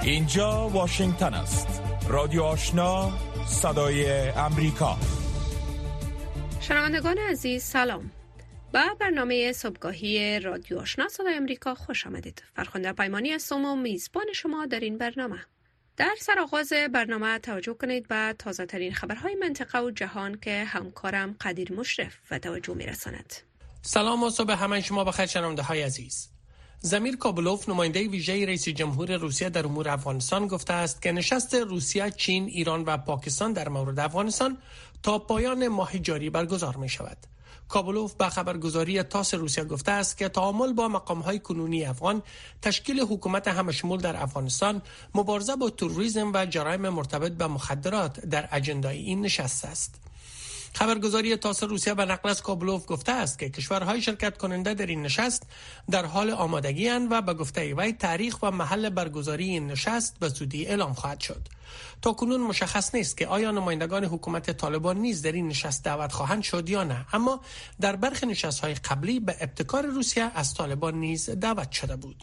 اینجا واشنگتن است. رادیو آشنا، صدای امریکا. شنوندگان عزیز سلام. با برنامه صبحگاهی رادیو آشنا صدای امریکا خوش آمدید. فرخنده پیمانی هستم و میزبان شما در این برنامه. در سرآغاز برنامه توجه کنید به تازه ترین خبرهای منطقه و جهان که همکارم قدیر مشرف و توجه میرساند. سلام و صبح همه شما بخیر شنونده های عزیز. زمیر کابلوف نماینده ویژه رئیس جمهور روسیه در امور افغانستان گفته است که نشست روسیه، چین، ایران و پاکستان در مورد افغانستان تا پایان ماه جاری برگزار می شود. کابلوف به خبرگزاری تاس روسیه گفته است که تعامل با مقام‌های کنونی افغان، تشکیل حکومت همشمول در افغانستان، مبارزه با تروریسم و جرایم مرتبط به مخدرات در اجندای این نشست است. خبرگزاری تاس روسیه به نقل از کابلوف گفته است که کشورهای شرکت کننده در این نشست در حال آمادگی اند و به گفته وی تاریخ و محل برگزاری این نشست به زودی اعلام خواهد شد. تاکنون مشخص نیست که آیا نمایندگان حکومت طالبان نیز در این نشست دعوت خواهند شد یا نه، اما در برخی نشست‌های قبلی به ابتکار روسیه از طالبان نیز دعوت شده بود.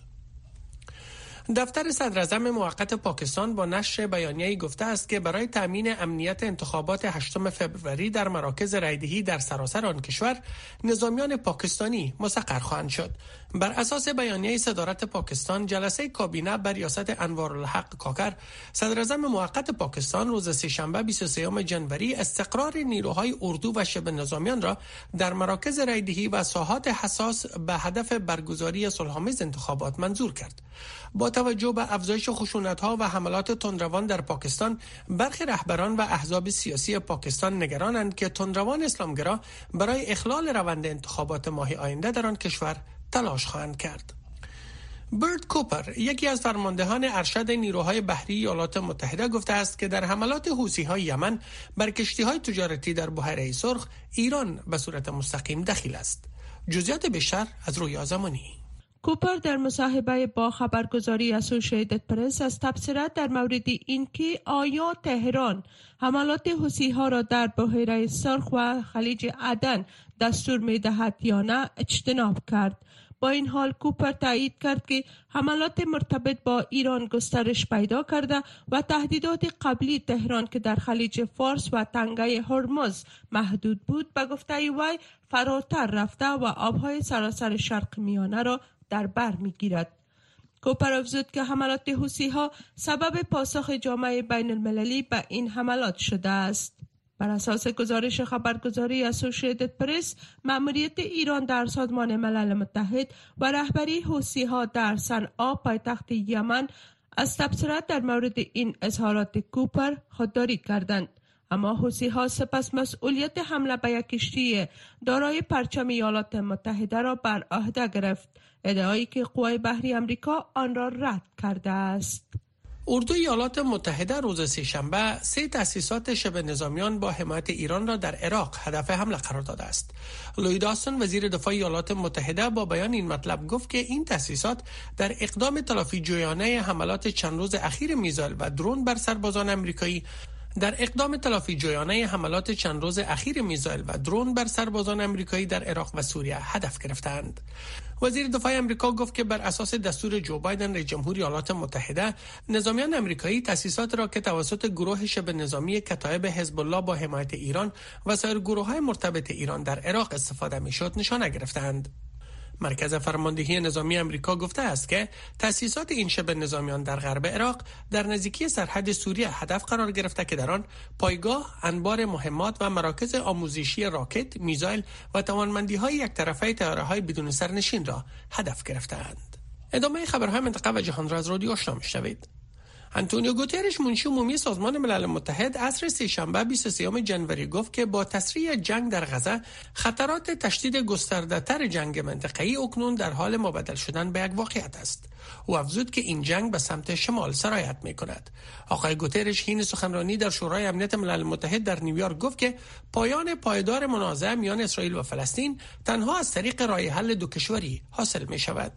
دفتر صدراعظم موقت پاکستان با نشر بیانیه‌ای گفته است که برای تامین امنیت انتخابات 8 فوریه در مراکز رایدهی در سراسر آن کشور نظامیان پاکستانی مسخر خواهند شد. بر اساس بیانیه صدارت پاکستان، جلسه کابینه بر ریاست انوارالحق کاکر، صدراعظم موقت پاکستان، روز سه‌شنبه 23 ژانویه استقرار نیروهای اردو و شبه نظامیان را در مراکز رایدهی و ساحات حساس به هدف برگزاری صلح‌آمیز انتخابات منظور کرد. با توجه به افزایش خشونت‌ها و حملات تندروان در پاکستان، برخی رهبران و احزاب سیاسی پاکستان نگرانند که تندروان اسلامگرا برای اخلال روند انتخابات ماه آینده در آن کشور تلاش خواهند کرد. برت کوپر، یکی از فرماندهان ارشد نیروهای بحری ایالات متحده، گفته است که در حملات حوثی‌های یمن بر کشتی‌های تجارتی در بحیره سرخ، ایران به صورت مستقیم دخیل است. جزئیات بیشتر از رویا زمانی. کوپر در مصاحبه با خبرگزاری اسوسییتد پرس از تبصرت در مورد اینکه آیا تهران حملات حوثی‌ها را در بحیره سرخ و خلیج عدن دستور می‌دهد یا نه اجتناب کرد. با این حال کوپر تایید کرد که حملات مرتبط با ایران گسترش پیدا کرده و تهدیدات قبلی تهران که در خلیج فارس و تنگه هرمز محدود بود به گفته وی فراتر رفته و آبهای سراسر شرق میانه را در بر میگیرد. کوپر افزود که حملات حوثی‌ها سبب پاسخ جامعه بین المللی به این حملات شده است. بر اساس گزارش خبرگزاری اسوسییتد پرس، مأموریت ایران در سازمان ملل متحد و رهبری حوثی‌ها در صنعا پایتخت یمن از تبصرت در مورد این اظهارات کوپر خودداری کردند. اما حوثی‌ها سپس مسئولیت حمله به یک کشتی دارای پرچم ایالات متحده را بر عهده گرفت، ادعایی که قوای بحری آمریکا آن را رد کرده است. اردوی ایالات متحده روز سه‌شنبه 3 تأسیسات شبه نظامیان با حمایت ایران را در عراق هدف حمله قرار داده است. لوید آستون، وزیر دفاع ایالات متحده، با بیان این مطلب گفت که این تأسیسات در اقدام تلافی جویانه حملات چند روز اخیر میزایل و درون بر سربازان آمریکایی در عراق و سوریه هدف گرفتند. وزیر دفاع آمریکا گفت که بر اساس دستور جو بایدن رئیس جمهور ایالات متحده، نظامیان آمریکایی تأسیسات را که توسط گروه شبه نظامی کتایب حزب الله با حمایت ایران و سایر گروه‌های مرتبط ایران در عراق استفاده می‌شد نشانه گرفتند. مرکز فرماندهی نظامی آمریکا گفته است که تأسیسات این شبه نظامیان در غرب عراق در نزدیکی سرحد سوریه هدف قرار گرفته که در آن پایگاه، انبار مهمات و مراکز آموزشی راکت، میزایل و توانمندی‌های یک طرفه طیاره‌های بدون سرنشین را هدف گرفتند. ادامه خبرهای منطقه و جهان را از رادیو آشنا می‌شنوید. آنتونیو گوترش، منشی عمومی سازمان ملل متحد، عصر سه‌شنبه 23 ژانویه گفت که با تسریع جنگ در غزه، خطرات تشدید گسترده‌تر جنگ منطقه‌ای اکنون در حال مبدل شدن به یک واقعیت است. او افزود که این جنگ به سمت شمال سرایت می‌کند. آقای گوترش حین سخنرانی در شورای امنیت ملل متحد در نیویورک گفت که پایان پایدار منازعه میان اسرائیل و فلسطین تنها از طریق راه حل دو کشوری حاصل می‌شود.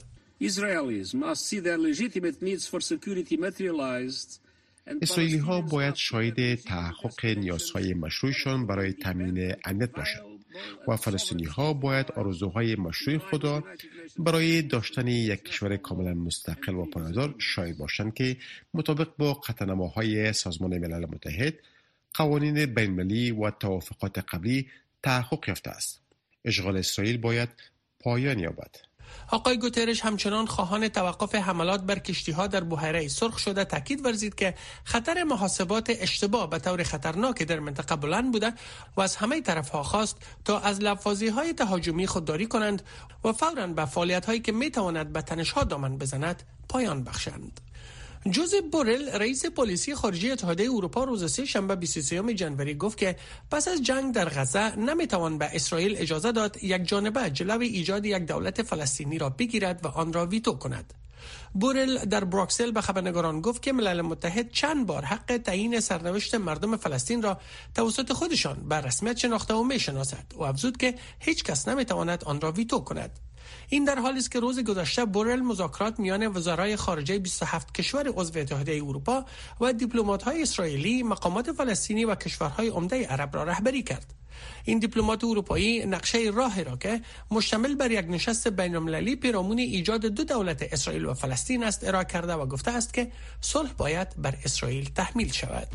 اسرائیلی‌ها باید شاهد تحقق نیازهای مشروعشان برای تامین امنیت باشند. و فلسطینی‌ها باید آرزوهای مشروع خود را برای داشتن یک کشور کاملا مستقل و پایدار شایع باشند که مطابق با قطعنامه‌های سازمان ملل متحد، قوانین بین‌المللی و توافقات قبلی تحقق یافته است. اشغال اسرائیل باید پایان یابد. آقای گوترش همچنان خواهان توقف حملات بر کشتی‌ها در بحیره سرخ شده تاکید ورزید که خطر محاسبات اشتباه به طور خطرناک در منطقه بلند بوده و از همه طرف‌ها خواست تا از لفاظی‌های تهاجمی خودداری کنند و فوراً به فعالیت‌هایی که می‌تواند به تنش‌ها دامن بزند پایان بخشند. جوزف بورل رئیس پلیسی خارجی اتحادیه اروپا روز سه‌شنبه 23 ژانویه گفت که پس از جنگ در غزه نمیتوان به اسرائیل اجازه داد یک جانبه جلوی ایجاد یک دولت فلسطینی را بگیرد و آن را ویتو کند. بورل در بروکسل به خبرنگاران گفت که ملل متحد چند بار حق تعیین سرنوشت مردم فلسطین را توسط خودشان به رسمیت شناخته و میشناسد و افزود که هیچ کس نمیتواند آن را ویتو کند. این در حالی است که روز گذشته بورل مذاکرات میان وزرای خارجه 27 کشور عضو اتحادیه اروپا و دیپلمات‌های اسرائیلی، مقامات فلسطینی و کشورهای عمده عرب را رهبری کرد. این دیپلمات اروپایی نقشه راه را که مشتمل بر یک نشست بین‌المللی پیرامون ایجاد دو دولت اسرائیل و فلسطین است ارائه کرده و گفته است که صلح باید بر اسرائیل تحمیل شود.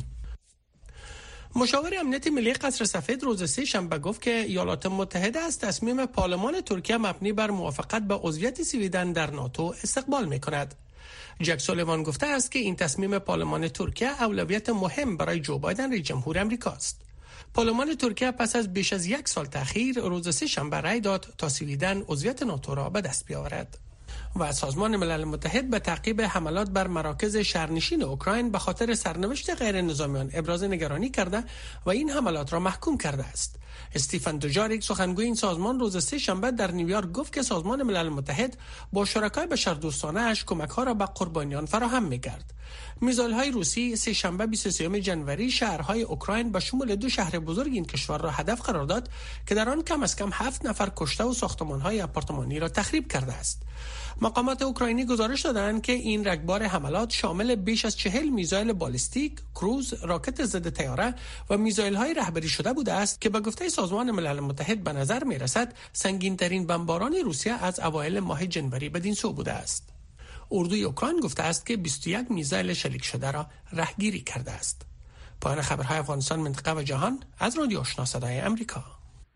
مشاور امنیت ملی قصر سفید روز سه‌شنبه گفت که ایالات متحده از تصمیم پارلمان ترکیه مبنی بر موافقت به عضویت سویدن در ناتو استقبال می‌کند. جک سولیوان گفته است که این تصمیم پارلمان ترکیه اولویت مهم برای جو بایدن رئیس جمهور آمریکا است. پارلمان ترکیه پس از بیش از یک سال تأخیر روز سه‌شنبه رأی داد تا سویدن عضویت ناتو را به دست بیاورد. و سازمان ملل متحد به تعقیب حملات بر مراکز شهرنشین اوکراین به خاطر سرنوشت غیر نظامیان ابراز نگرانی کرده و این حملات را محکوم کرده است. استیفن دوجاریک سخنگوی این سازمان روز سه‌شنبه در نیویورک گفت که سازمان ملل متحد با شرکای بشردوستانه اش کمک‌ها را به قربانیان فراهم می‌کرد. میزایل‌های روسی سه‌شنبه 23 ژانویه شهرهای اوکراین به شمول دو شهر بزرگ این کشور را هدف قرار داد که در آن کم از کم 7 نفر کشته و ساختمان‌های آپارتمانی را تخریب کرده است. مقامات اوکراینی گزارش دادند که این رگبار حملات شامل بیش از 40 میزایل بالستیک، کروز، راکت ضد طیاره و میزایل‌های رهبری شده بوده است که به گفته سازمان ملل متحد به نظر می‌رسد سنگین‌ترین بمباران روسیه از اوایل ماه ژانویه بدین سو بوده است. اردوی اوکراین گفته است که 21 میزایل شلیک شده را رهگیری کرده است. پایان خبرهای افغانستان، منطقه و جهان از رادیو آشنا صدای آمریکا.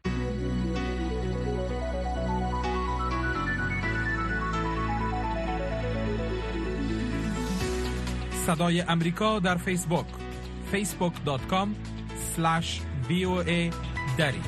صدای آمریکا در فیسبوک facebook.com/VOA دری.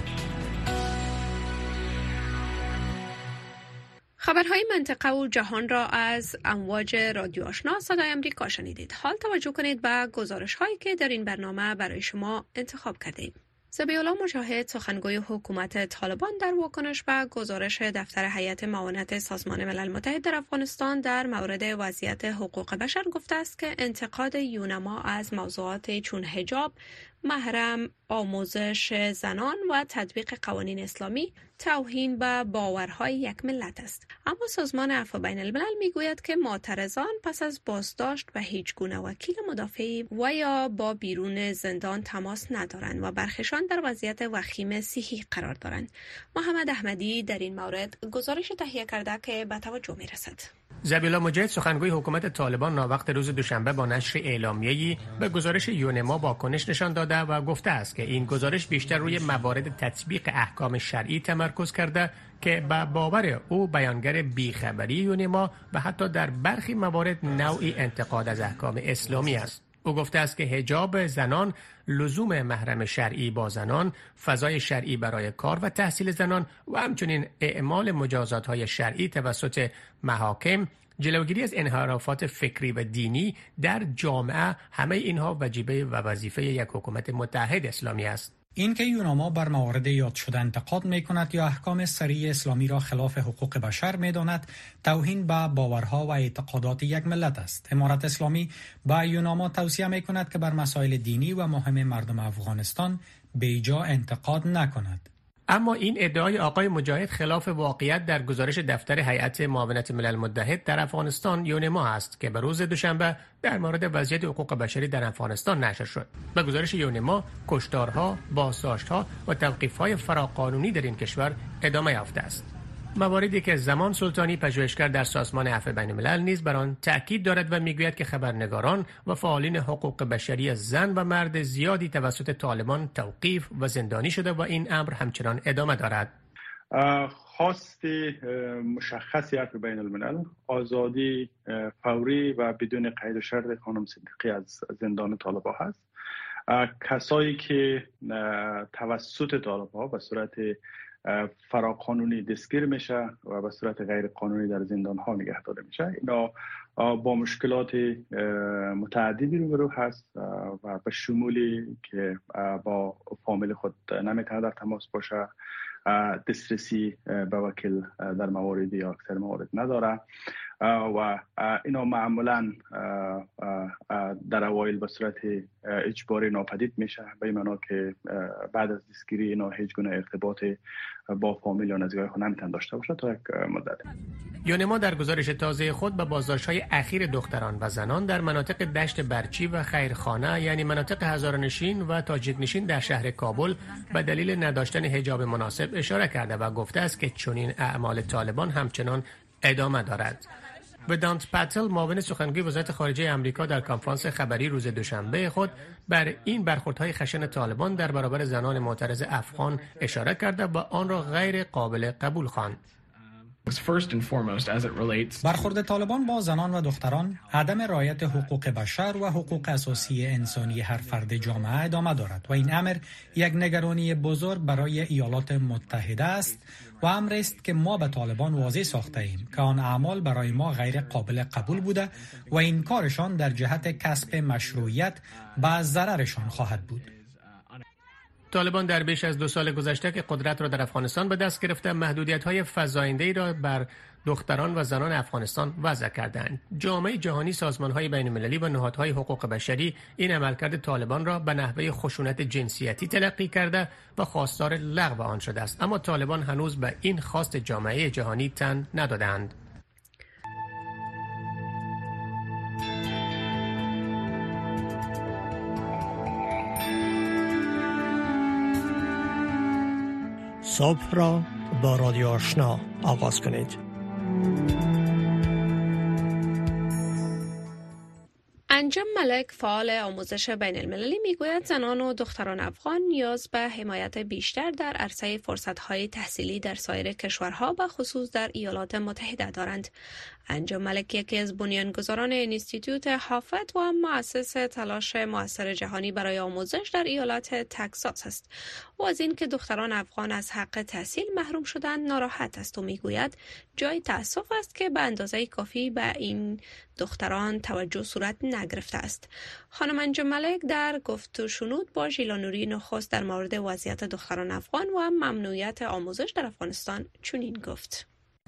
خبرهای منطقه و جهان را از امواج رادیو آشنا صدای آمریکا شنیدید. حال توجه کنید به گزارش‌هایی که در این برنامه برای شما انتخاب کردیم. ذبیح‌الله مجاهد سخنگوی حکومت طالبان در واکنش به گزارش دفتر هیئت معاونت سازمان ملل متحد در افغانستان در مورد وضعیت حقوق بشر گفته است که انتقاد یونما از موضوعات چون حجاب، محرم، آموزش زنان و تطبیق قوانین اسلامی توهین به باورهای یک ملت است. اما سازمان عفو بین الملل میگوید که معترضان پس از بازداشت به هیچ گونه وکیل مدافعی و یا با بیرون زندان تماس ندارند و برخیشان در وضعیت وخیم صحی قرار دارند. محمد احمدی در این مورد گزارش تهیه کرده که به توجه میرسد. ذبیح‌الله مجاهد سخنگوی حکومت طالبان ناوقت روز دوشنبه با نشر اعلامیه‌ای به گزارش یونما واکنش نشان داده و گفته است که این گزارش بیشتر روی موارد تطبیق احکام شرعی تمرکز کرده که به باور او بیانگر بیخبری یونما و حتی در برخی موارد نوعی انتقاد از احکام اسلامی است. او گفته است که حجاب زنان، لزوم محرم شرعی با زنان، فضای شرعی برای کار و تحصیل زنان و همچنین اعمال مجازات‌های شرعی توسط محاکم، جلوگیری از انحرافات فکری و دینی در جامعه، همه اینها وجیبه و وظیفه یک حکومت متحد اسلامی است. اینکه یونما بر موارد یاد شده انتقاد می‌کند یا احکام شرعی اسلامی را خلاف حقوق بشر می‌داند، توهین به باورها و اعتقادات یک ملت است. امارت اسلامی به یونما توصیه می‌کند که بر مسائل دینی و مهم مردم افغانستان بیجا انتقاد نکند. اما این ادعای آقای مجاهد خلاف واقعیت در گزارش دفتر هیئت معاونت ملل متحد در افغانستان یونما است که به روز دوشنبه در مورد وضعیت حقوق بشری در افغانستان نشر شد. به گزارش یونما، کشتارها، بازداشت‌ها و توقیف‌های فراقانونی در این کشور ادامه یافته است. مواردی که زمان سلطانی پژوهشگر در سازمان عفو بین‌الملل نیز بر آن تأکید دارد و میگوید که خبرنگاران و فعالین حقوق بشری زن و مرد زیادی توسط طالبان توقیف و زندانی شده و این امر همچنان ادامه دارد. خواست مشخصی عفو بین‌الملل آزادی فوری و بدون قید و شرط خانم صدیقی از زندان طالبان هست. کسایی که توسط طالبان به صورت فراقانونی دستگیر میشه و به صورت غیر قانونی در زندان ها نگه داشته میشه، اینا با مشکلات متعددی روبرو هست و به شمولی که با فامیل خود نمیتونه در تماس باشه، دسترسی به وکیل در موارد یا اکثر موارد نداره و اینا معمولا در اوایل به صورت اجباری ناپدید میشه، به این معنا که بعد از دستگیری اینا هیچ گونه ارتباط با فامیل یا نزدیکای خود نمیتونن داشته باشه تا یک مدت. یونما در گزارش تازه خود به بازداشت‌های اخیر دختران و زنان در مناطق دشت برچی و خیرخانه، یعنی مناطق هزاره‌نشین و تاجیک‌نشین در شهر کابل به دلیل نداشتن حجاب مناسب اشاره کرده و گفته است که چنین اعمال طالبان همچنان ادامه دارد. ودانت پاتل، معاون سخنگوی وزارت خارجه آمریکا، در کنفرانس خبری روز دوشنبه خود بر این برخوردهای خشن طالبان در برابر زنان معترض افغان اشاره کرده و آن را غیر قابل قبول خواند. برخورد طالبان با زنان و دختران، عدم رعایت حقوق بشر و حقوق اساسی انسانی هر فرد جامعه ادامه دارد و این امر یک نگرانی بزرگ برای ایالات متحده است و امر است که ما به طالبان واضح ساخته ایم که آن اعمال برای ما غیر قابل قبول بوده و این کارشان در جهت کسب مشروعیت به ضررشان خواهد بود. طالبان در بیش از 2 سال گذشته که قدرت را در افغانستان به دست گرفته، محدودیت‌های فزاینده‌ای را بر دختران و زنان افغانستان وضع کردند. جامعه جهانی، سازمان‌های بین‌المللی و نهادهای حقوق بشری این عملکرد طالبان را به نحوه خشونت جنسیتی تلقی کرده و خواستار لغو آن شده است، اما طالبان هنوز به این خواست جامعه جهانی تن ندادند. صبح را با رادیو آشنا آغاز کنید. انجم ملک، فعال آموزش بین المللی، میگوید زنان و دختران افغان نیاز به حمایت بیشتر در عرصه فرصت‌های تحصیلی در سایر کشورها و خصوص در ایالات متحده دارند. انجم ملک یکی از بنیانگذاران انستیتوت هافت و مؤسس تلاش مؤثر جهانی برای آموزش در ایالت تگزاس است و از این که دختران افغان از حق تحصیل محروم شدند ناراحت است و میگوید جای تأسف است که به اندازه کافی به این دختران توجه صورت نگرفته است. خانم انجم ملک در گفت و شنود با ژیلا نوری نخست در مورد وضعیت دختران افغان و ممنوعیت آموزش در افغانستان چنین گفت: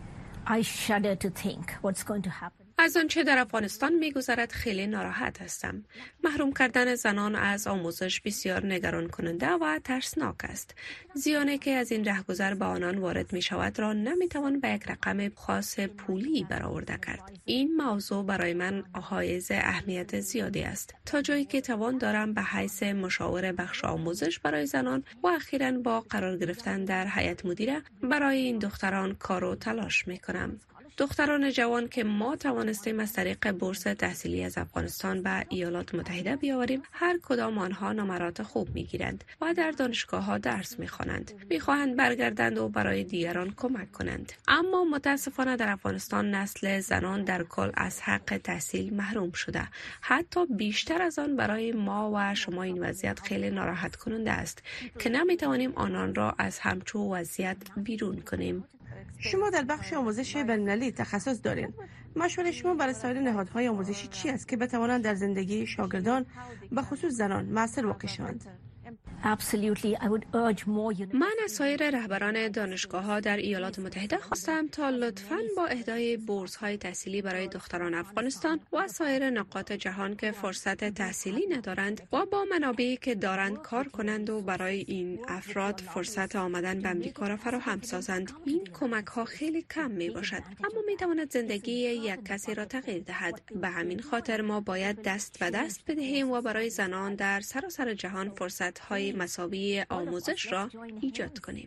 از آنچه در افغانستان می‌گذرد خیلی ناراحت هستم. محروم کردن زنان از آموزش بسیار نگران کننده و ترسناک است. زیانی که از این رهگذر به آنان وارد می شود را نمی‌توان به یک رقم خاص پولی برآورده کرد. این موضوع برای من حائز اهمیت زیادی است. تا جایی که توان دارم به حیث مشاور بخش آموزش برای زنان و اخیراً با قرار گرفتن در هیئت مدیره برای این دختران کار و تلاش می‌کنم. دختران جوان که ما توانستیم از طریق بورس تحصیلی از افغانستان به ایالات متحده بیاوریم، هر کدام آنها نمرات خوب میگیرند و در دانشگاه ها درس میخوانند. میخواهند برگردند و برای دیگران کمک کنند. اما متاسفانه در افغانستان نسل زنان در کل از حق تحصیل محروم شده. حتی بیشتر از آن برای ما و شما این وضعیت خیلی ناراحت کننده است که نمیتوانیم آنان را از همچون وضعیت بیرون کنیم. شما در بخش آموزش بین‌المللی تخصص دارین. مشورت شما برای سایر نهادهای آموزشی چی است که بتوانند در زندگی شاگردان به خصوص زنان مؤثر واقع شوند؟ من از سایر رهبران دانشگاه‌ها در ایالات متحده خواستم تا لطفاً با اهدای بورس‌های تحصیلی برای دختران افغانستان و سایر نقاط جهان که فرصت تحصیلی ندارند و با منابعی که دارند کار کنند و برای این افراد فرصت آمدن به امریکا را فراهم سازند. این کمک‌ها خیلی کم میباشد، اما میتواند زندگی یک کسی را تغییر دهد. به همین خاطر ما باید دست به دست بدهیم و برای زنان در سراسر جهان فرصت‌های مساوی آموزش را ایجاد کنیم.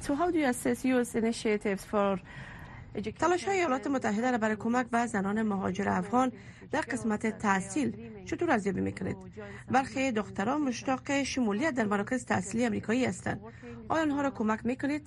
تلاش‌های ایالات متحده را برای کمک به زنان مهاجر افغان در قسمت تحصیل چطور ارزیابی می‌کنید؟ برخی دختران مشتاق شمولیت در مراکز تحصیلی آمریکایی هستند. آیا آنها را کمک می‌کنید؟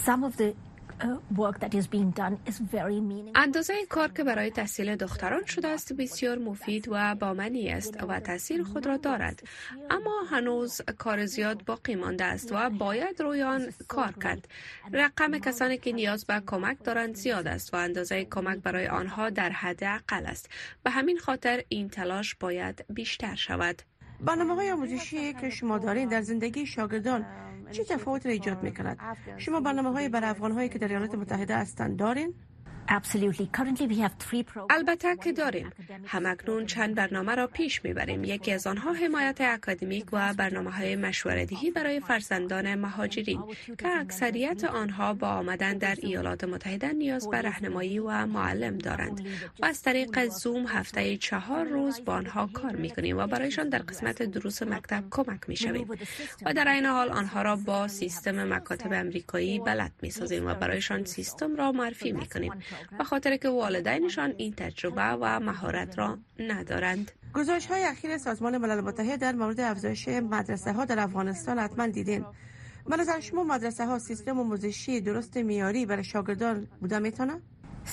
اندازه کار که برای تحصیل دختران شده است بسیار مفید و بامعنی است و تاثیر خود را دارد، اما هنوز کار زیاد باقی مانده است و باید روی آن کار کرد. رقم کسانی که نیاز به کمک دارند زیاد است و اندازه کمک برای آنها در حد اقل است. به همین خاطر این تلاش باید بیشتر شود. برنامه‌های آموزشی که شما دارین در زندگی شاگردان چه تفاوت را ایجاد می‌کند؟ شما برنامه‌های برای افغان‌هایی که در ایالات متحده هستند دارین؟ البته که داریم. همکنون چند برنامه را پیش میبریم. یکی از آنها حمایت اکادمیک و برنامه‌های مشوره‌دهی برای فرزندان مهاجرین که اکثریت آنها با آمدن در ایالات متحده نیاز به راهنمایی و معلم دارند و از طریق زوم هفته 4 روز با آنها کار میکنیم و برایشان در قسمت دروس مکتب کمک میشویم و در این حال آنها را با سیستم مکاتب امریکایی بلد میسازیم و برایشان سیستم را معرفی میکنیم، به خاطر که والدینشان این تجربه و مهارت را ندارند. گزارش‌های اخیر سازمان ملل متحد در مورد افزایش مدرسه‌ها در افغانستان حتما دیدین. به نظر شما مدرسه‌ها سیستم آموزشی درست معیاری برای شاگردان بوده میتونه؟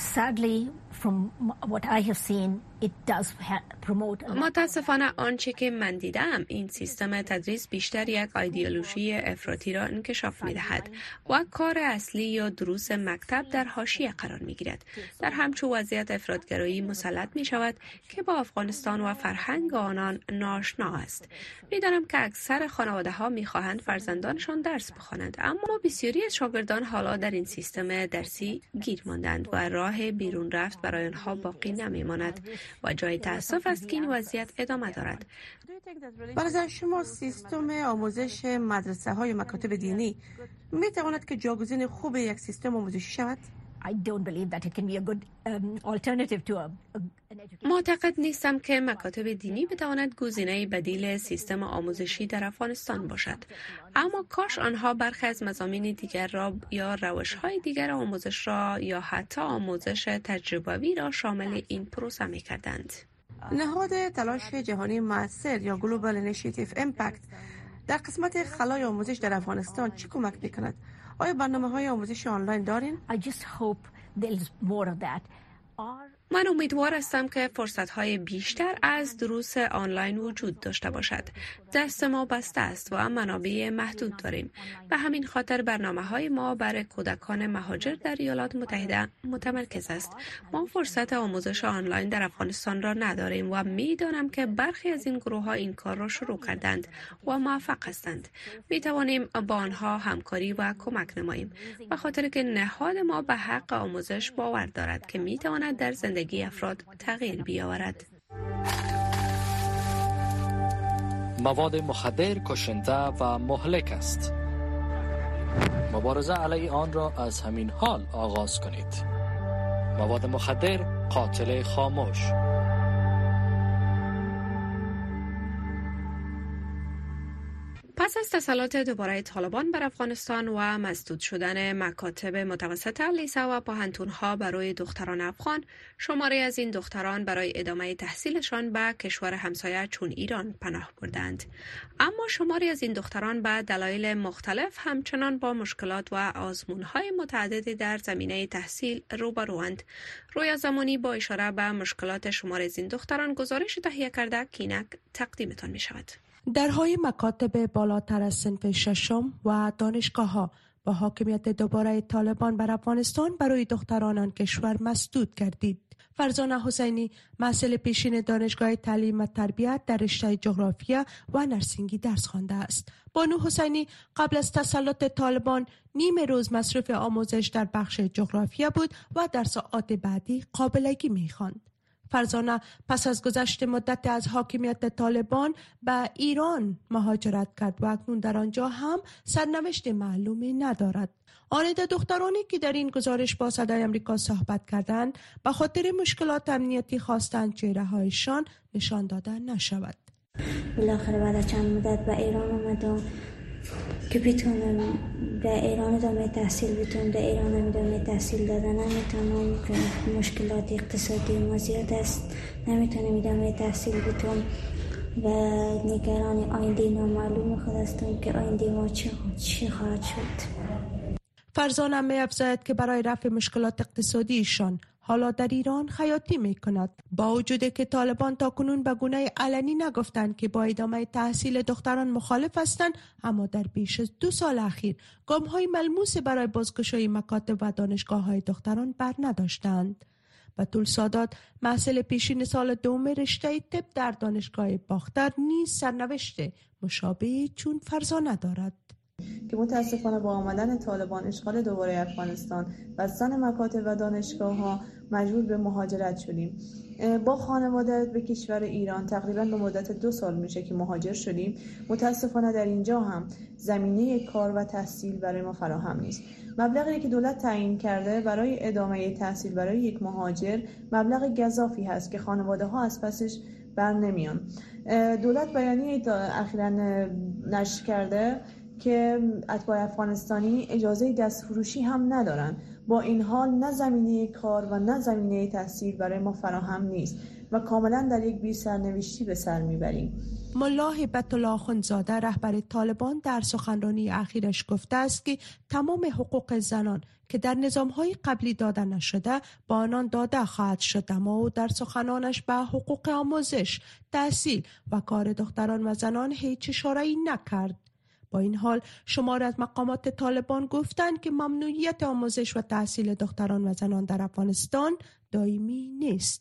متاسفانه آنچه که من دیدم این سیستم تدریس بیشتر یک ایدئولوژی افراطی را انکشاف می‌دهد و کار اصلی یا دروس مکتب در حاشیه قرار می‌گیرد. در همچون وضعیت افراطگرایی مسلط می‌شود که با افغانستان و فرهنگ آنان ناآشنا است. می‌دانم که اکثر خانواده‌ها می‌خواهند فرزندانشان درس بخوانند، اما بسیاری از شاگردان حالا در این سیستم درسی گیر ماندند و راه بیرون رفت برای آنها باقی نمی‌ماند و جای تأسف است که این وضعیت ادامه دارد. به نظر شما سیستم آموزش مدرسه‌های مکاتب دینی می‌تواند که جایگزین خوب یک سیستم آموزشی شود؟ معتقد نیستم که مکاتب دینی بتواند گزینه بدیل سیستم آموزشی در افغانستان باشد، اما کاش آنها برخی از مضامین دیگر را یا روش‌های دیگر آموزش را یا حتی آموزش تجربوی را شامل این پروسه می‌کردند. نهاد تلاش جهانی مؤثر یا گلوبال اینیشیتیو امپکت در قسمت خلای آموزش در افغانستان چه کمک می‌کند؟ آیا برنامه‌های آموزش آنلاین دارین؟ من امیدوار هستم که فرصت‌های بیشتر از دروس آنلاین وجود داشته باشد. دست ما بسته است و منابع محدود داریم. به همین خاطر برنامه‌های ما برای کودکان مهاجر در ایالات متحده متمرکز است. ما فرصت آموزش آنلاین در افغانستان را نداریم و می‌دانم که برخی از این گروه‌ها این کار را شروع کردند و موفق هستند. می‌توانیم با آنها همکاری و کمک نماییم، به خاطر که نهاد ما به حق آموزش باور دارد که می‌تواند در زندگی افراد تغییر بیاورد. مواد مخدر کشنده و مهلک است. مبارزه علیه آن را از همین حال آغاز کنید. مواد مخدر قاتل خاموش. پس از تسلط دوباره طالبان بر افغانستان و مسدود شدن مکاتب متوسطه، لیسه و پوهنتون‌ها برای دختران افغان، شماری از این دختران برای ادامه تحصیلشان به کشور همسایه چون ایران پناه بردند. اما شماری از این دختران به دلایل مختلف همچنان با مشکلات و آزمون‌های متعددی در زمینه تحصیل روبروند. رویا زمانی با اشاره به مشکلات شماری از این دختران گزارش تهیه کرده که اینک تقدیمتان می شود. درهای مکاتب بالاتر از صنف ششم و دانشگاه‌ها و حاکمیت دوباره طالبان بر افغانستان برای دختران آن کشور مسدود گردید. فرزانه حسینی محصل پیشین دانشگاه تعلیم و تربیت در رشته جغرافیا و نرسینگی درس خوانده است. بانو حسینی قبل از تسلط طالبان نیم روز مصروف آموزش در بخش جغرافیا بود و در ساعات بعدی قابلگی می‌خواند. فرزانه پس از گذشت مدت از حاکمیت طالبان به ایران مهاجرت کرد و اکنون در آنجا هم سرنوشت معلومی ندارد. آنیده دخترانی که در این گزارش با صدای امریکا صحبت کردند به خاطر مشکلات امنیتی خواستند چهره‌هایشان نشان داده نشود. بالاخره بعد چند مدت به ایران اومدم که بتونم در ایران ادامه تحصیل بدم. در ایران ادامه تحصیل دادن نمیتونم که مشکلات اقتصادی ما زیاد است، نمیتونم ادامه تحصیل بدم و نگران آینده نامعلوم خود هستم که آینده ما چی خواهد شد. فرزانه می‌افزاید که برای رفع مشکلات اقتصادیشان حالا در ایران خیاطی می‌کند. با وجود که طالبان تاکنون به گونه علنی نگفتند که با ادامه تحصیل دختران مخالف هستند، اما در بیش از 2 سال اخیر گام‌های ملموسی برای بازگشایی مکاتب و دانشگاه‌های دختران بر نداشتند. بتول سادات محصل پیشین سال دوم رشته طب در دانشگاه باختر نیز سرنوشت مشابهی چون فرزانه دارد. که متاسفانه با آمدن طالبان اشغال دوباره افغانستان بستن مکاتب و دانشگاه‌ها مجبور به مهاجرت شدیم. با خانواده به کشور ایران تقریبا به مدت 2 سال میشه که مهاجر شدیم. متاسفانه در اینجا هم زمینه کار و تحصیل برای ما فراهم نیست. مبلغی که دولت تعیین کرده برای ادامه تحصیل برای یک مهاجر مبلغ گزافی هست که خانواده‌ها از پسش بر نمیان. دولت بیانیه اخیراً نشر کرده که اتباع افغانستانی اجازه دستفروشی هم ندارن. با این حال نه زمینه کار و نه زمینه تحصیل برای ما فراهم نیست و کاملا در یک بی سرنوشتی به سر میبریم. ملا هیبت الله اخندزاده رهبر طالبان در سخنرانی اخیرش گفته است که تمام حقوق زنان که در نظام‌های قبلی داده نشده با آنان داده خواهد شد، اما او در سخنانش به حقوق آموزش، تحصیل و کار دختران و زنان هیچ اشاره‌ای نکرد. با این حال شماری از مقامات طالبان گفتند که ممنوعیت آموزش و تحصیل دختران و زنان در افغانستان دائمی نیست.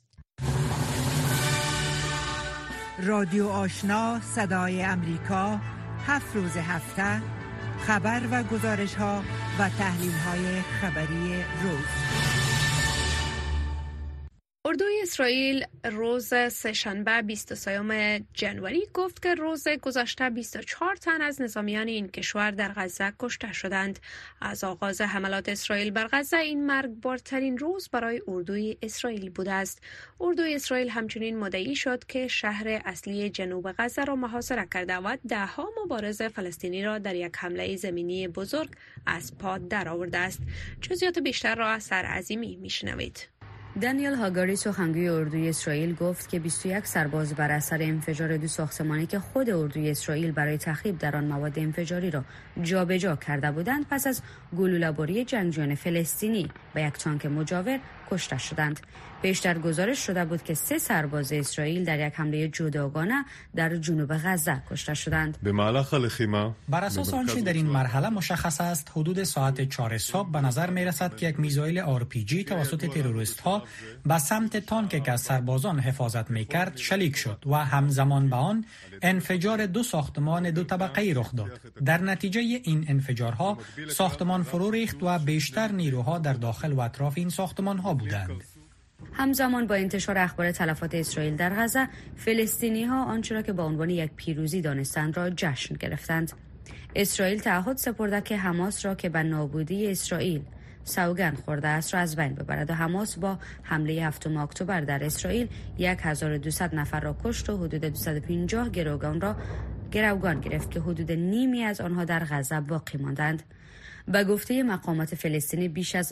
رادیو آشنا صدای امریکا 7 روز هفته خبر و گزارش ها و تحلیل های خبری روز. اردوی اسرائیل روز سه‌شنبه 23 ژانویه گفت که روز گذشته 24 تن از نظامیان این کشور در غزه کشته شدند. از آغاز حملات اسرائیل بر غزه این مرگبارترین روز برای اردوی اسرائیل بوده است. اردوی اسرائیل همچنین مدعی شد که شهر اصلی جنوب غزه را محاصره کرده و ده‌ها مبارز فلسطینی را در یک حمله زمینی بزرگ از پا درآورده است. جزئیات بیشتر را از سرعظیمی میشنوید. دانیل هاگاری سخنگوی اردوی اسرائیل گفت که 21 سرباز بر اثر انفجار 2 ساختمانی که خود اردوی اسرائیل برای تخریب در آن مواد انفجاری را جابجا کرده بودند پس از گلوله‌باری جنگجویان فلسطینی و یک تانک مجاور کشته شدند. پیشتر گزارش شده بود که 3 سرباز اسرائیل در یک حمله جداگانه در جنوب غزه کشته شدند. بر اساس آنچه در این مرحله مشخص است، حدود ساعت 4 صبح به نظر می رسد که یک میزایل RPG توسط تروریست ها به سمت تانک که از سربازان حفاظت می کرد شلیک شد و همزمان به آن انفجار 2 ساختمان 2 طبقه‌ای رخ داد. در نتیجه این انفجارها ساختمان فرو ریخت و بیشتر نیروها در داخل و اطراف این ساختمان ها بودند. همزمان با انتشار اخبار تلفات اسرائیل در غزه، فلسطینی‌ها آنچه را که با عنوان یک پیروزی دانستند را جشن گرفتند. اسرائیل تعهد سپرده که حماس را که به نابودی اسرائیل سوگند خورده است را از بین ببرد و حماس با حمله 7 اکتبر در اسرائیل 1200 نفر را کشت و حدود 250 گروگان گرفت که حدود نیمی از آنها در غزه باقی ماندند. به گفته مقامات فلسطینی بیش از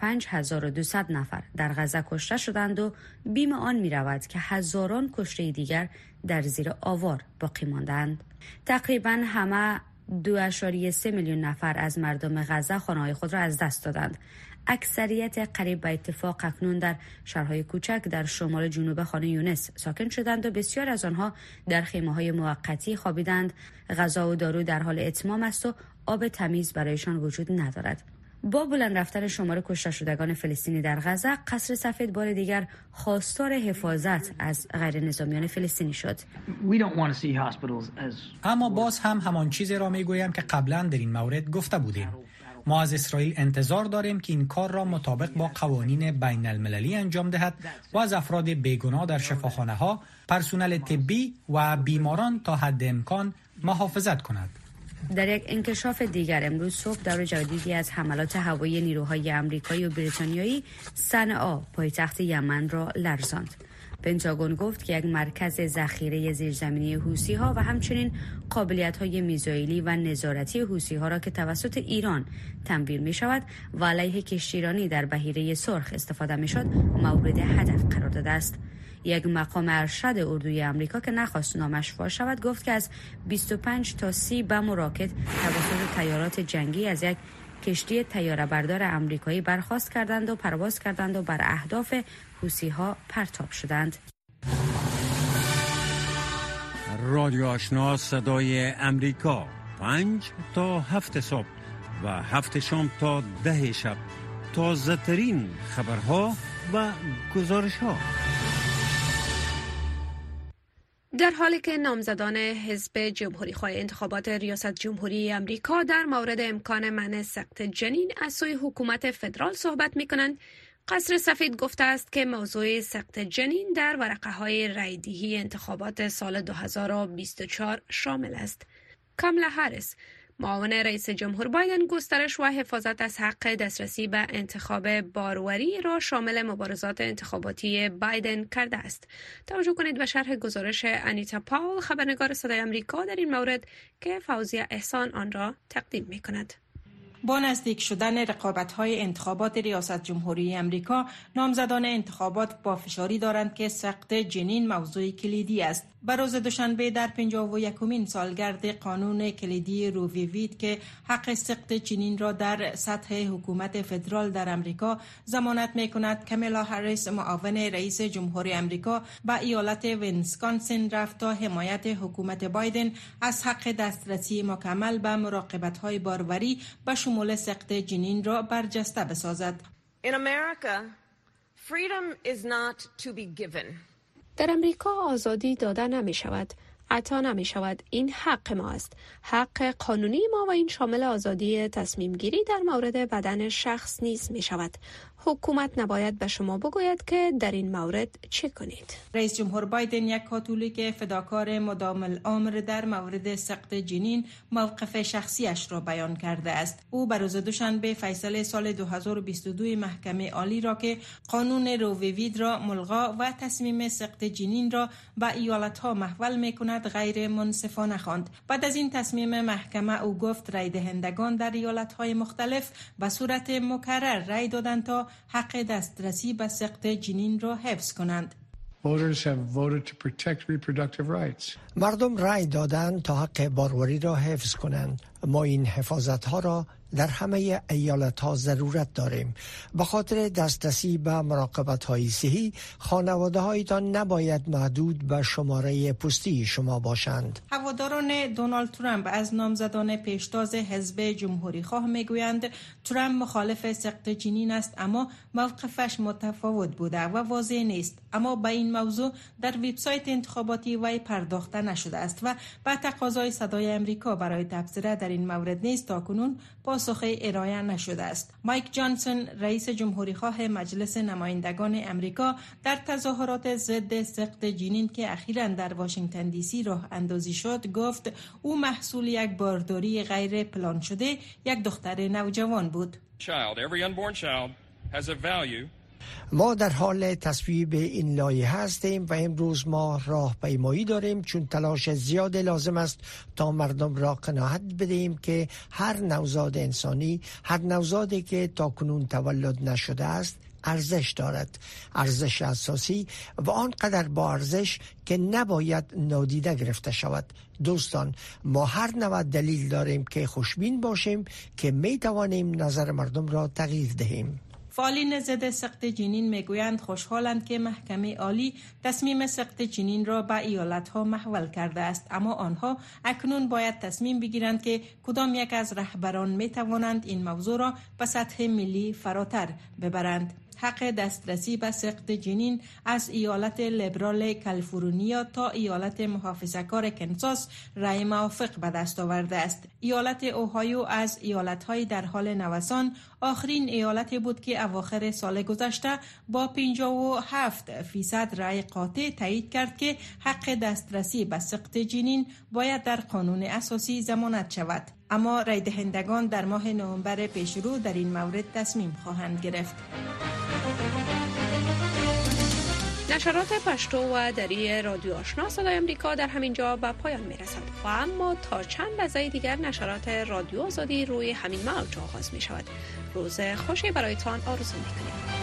25200 نفر در غزه کشته شدند و بیم آن می رود که هزاران کشته دیگر در زیر آوار باقی ماندند. تقریبا همه 2.3 میلیون نفر از مردم غزه خانه‌های خود را از دست دادند. اکثریت قریب به اتفاق اکنون در شهرهای کوچک در شمال جنوب خان یونس ساکن شدند و بسیار از آنها در خیمه‌های موقتی خوابیدند. غذا و دارو در حال اتمام است و آب تمیز برایشان وجود ندارد. با بلند رفتن شمار کشته شدگان فلسطینی در غزه، قصر سفید بار دیگر خواستار حفاظت از غیر نظامیان فلسطینی شد. اما باز هم همان چیزی را میگویم که قبلا در این مورد گفته بودیم. ما از اسرائیل انتظار داریم که این کار را مطابق با قوانین بین المللی انجام دهد و از افراد بیگناه در شفاخانه ها، پرسنل طبی و بیماران تا حد امکان محافظت کند. در یک انکشاف دیگر امروز صبح دور جدیدی از حملات هوایی نیروهای آمریکایی و بریتانیایی صنعا پایتخت یمن را لرزاند. پنتاگون گفت که یک مرکز ذخیره زیرزمینی حوثی‌ها و همچنین قابلیت‌های میزایلی و نظارتی حوثی‌ها را که توسط ایران تمویل می‌شود و علیه کشتیرانی در بحیره سرخ استفاده می‌شد مورد هدف قرار داده است. یک مقام ارشد اردوی آمریکا که نخواست نامش فاش شود گفت که از 25 تا 30 بم و راکت توسط تیارات جنگی از یک کشتی طیاره بردار آمریکایی برخاست کردند و پرواز کردند و بر اهداف حوثی‌ها پرتاب شدند. رادیو آشنا صدای امریکا 5 تا 7 صبح و 7 شام تا 10 شب، تازه ترین خبرها و گزارش‌ها. در حالی که نامزدان حزب جمهوری‌خواه انتخابات ریاست جمهوری آمریکا در مورد امکان منع سقط جنین از سوی حکومت فدرال صحبت می‌کنند، قصر سفید گفته است که موضوع سقط جنین در ورقه‌های رایدهی انتخابات سال 2024 شامل است. کاملا هریس، معاون رئیس جمهور بایدن، گسترش و حفاظت از حق دسترسی به انتخاب باروری را شامل مبارزات انتخاباتی بایدن کرده است. توجه کنید به شرح گزارش انیتا پاول، خبرنگار صدای آمریکا در این مورد که فوزیه احسان آن را تقدیم می کند. با نزدیک شدن رقابت‌های انتخابات ریاست جمهوری آمریکا، نامزدان انتخابات با فشاری دارند که سقط جنین موضوع کلیدی است. به روز دوشنبه در 51مین سالگرد قانون کلیدی رو وی وید که حق سقط جنین را در سطح حکومت فدرال در آمریکا ضمانت می‌کند، کامالا هریس، معاون رئیس جمهور آمریکا، به ایالت ویسکانسین رفت تا حمایت حکومت بایدن از حق دسترسی مکمل به مراقبت‌های باروری به شمول سقط جنین را برجسته بسازد. In America, freedom is not to be given. در امریکا آزادی داده نمی شود، عطا نمی شود. این حق ما است، حق قانونی ما، و این شامل آزادی تصمیم گیری در مورد بدن شخص نیز می شود. حکومت نباید به شما بگوید که در این مورد چه کنید. رئیس جمهور بایدن، یک کاتولیک فداکار مدام الامر، در مورد سقط جنین موقف شخصیش را بیان کرده است. او بر روز دوشنبه فیصله سال 2022 محکمه عالی را که قانون رو وی وید را ملغا و تصمیم سقط جنین را به ایالت‌ها محول می‌کند غیر منصفانه خواند. بعد از این تصمیم محکمه او گفت رای دهندگان در ایالت‌های مختلف به صورت مکرر رای دادند تا حق دسترسی به سقط جنین را حفظ کنند. مردم رای دادند تا حق باروری را حفظ کنند. ما این حفاظت ها را در همه ایالت ها ضرورت داریم. به خاطر دسترسی به مراقبت های صحی، خانواده هایتان نباید محدود به شماره پستی شما باشند. هواداران دونالد ترامپ از نامزدان پیشتاز حزب جمهوری خواه میگویند ترامپ مخالف سقط جنین است، اما موقفش متفاوت بوده و واضح نیست. اما به این موضوع در وبسایت انتخاباتی وی پرداخته نشده است و به تقاضای صدای آمریکا برای تبصره در این مورد نیز تاکنون پاسخی ارائه نشده است. مایک جانسون، رئیس جمهوری خواه مجلس نمایندگان آمریکا، در تظاهرات ضد سقط جنین که اخیراً در واشنگتن دی سی راه اندازی شد، گفت او محصول یک بارداری غیر پلان شده یک دختر نوجوان بود. ما در حال تصویب این لایحه هستیم و امروز ما راهپیمایی داریم، چون تلاش زیاد لازم است تا مردم را قناعت بدهیم که هر نوزاد انسانی، هر نوزادی که تاکنون تولد نشده است، ارزش دارد، ارزش اساسی و آنقدر با ارزش که نباید نادیده گرفته شود. دوستان، ما هر نوع دلیل داریم که خوشبین باشیم که می توانیم نظر مردم را تغییر دهیم. فعالین ضد سقط جنین میگویند خوشحالند که محکمه عالی تصمیم سقط جنین را به ایالت‌ها محول کرده است، اما آنها اکنون باید تصمیم بگیرند که کدام یک از رهبران میتوانند این موضوع را به سطح ملی فراتر ببرند. حق دسترسی به سقط جنین از ایالت لیبرال کالیفرنیا تا ایالت محافظه‌کار کنساس رأی موافق به دست آورده است. ایالت اوهایو از ایالت‌های در حال نوسان آخرین ایالتی بود که اواخر سال گذشته با 57% رأی قاطع تایید کرد که حق دسترسی به سقط جنین باید در قانون اساسی ضمانت شود. اما رای دهندگان در ماه نوامبر پیشرو در این مورد تصمیم خواهند گرفت. نشرات پشتو و دری رادیو آشنا صدای امریکا در همین جا به پایان می رسد و اما تا چند لحظه دیگر نشرات رادیو آزادی روی همین موج آغاز می شود. روز خوشی برایتان آرزو می کنیم.